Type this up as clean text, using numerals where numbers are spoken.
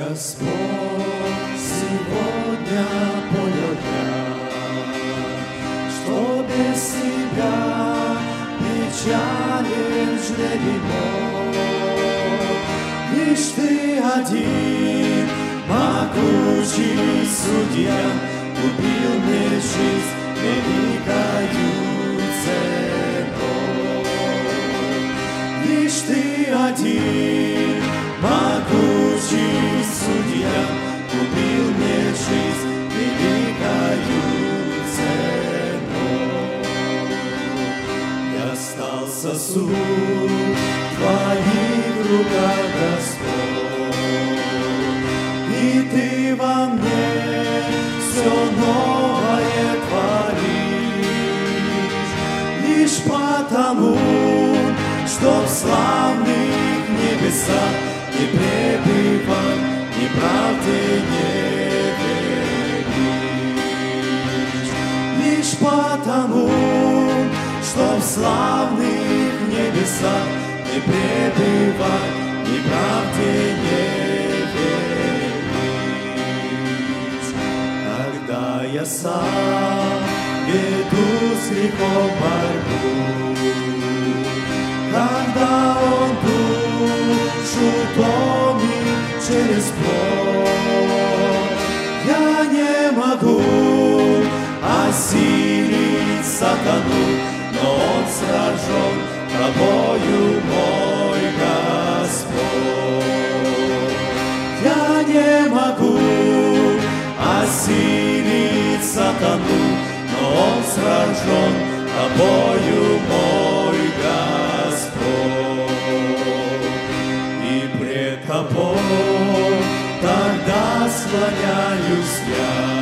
Господь сегодня понял я, что без Тебя печален жребий мой. Лишь Ты один, могучий судья, купил мне жизнь великою ценой. Лишь Ты один, могучий судья, купил мне жизнь великою ценой. Я стал сосуд в Твоих руках, Господь, и Ты во мне все новое творишь. Лишь потому, что в славных небесах не пребывать, ни правды не веришь. Лишь потому, что в славных небесах не пребывать, ни правды не веришь. Когда я сам веду с грехом борьбу, когда он душу томит через боль, я не могу осилить сатану, но он сражен Тобою, мой Господь. Я не могу осилить сатану, но он сражен Тобою, мой Господь. И пред Тобой тогда склоняюсь я,